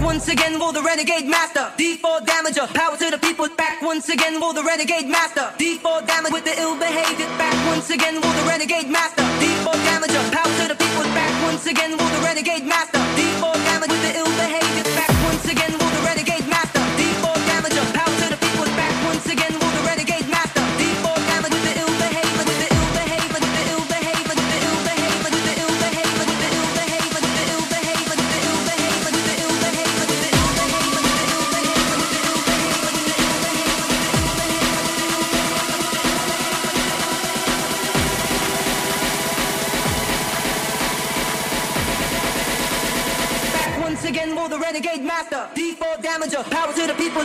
once again for the renegade master. D4 damager, power to the people. Back once again for the renegade master. D4 damage with the ill behavior. Back once again for the renegade master. D4 damager, power to the people. Back once again for the renegade master. D4 damage with the ill behavior. Back once again for the renegade master. D4 damager, power to the people. Back once again for the renegade master. D4 damage with the ill behavior. With the ill behavior. With the ill behavior. With the ill behavior. With the ill behavior. With the ill behavior. With the ill behavior. With the ill behavior. With the ill behavior. With the ill once again for the renegade master. D4 damager, power to the people.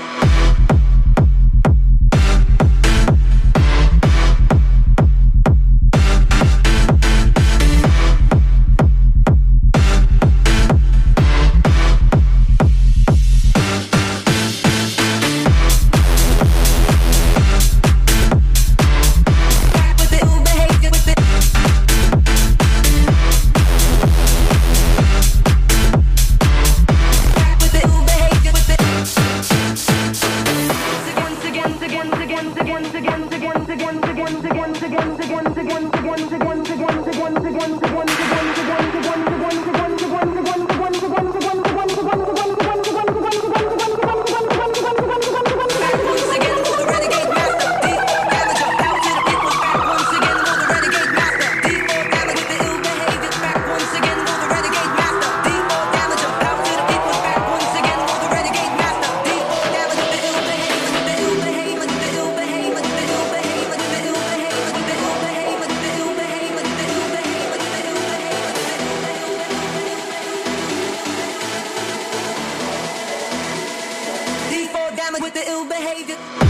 With the ill behavior.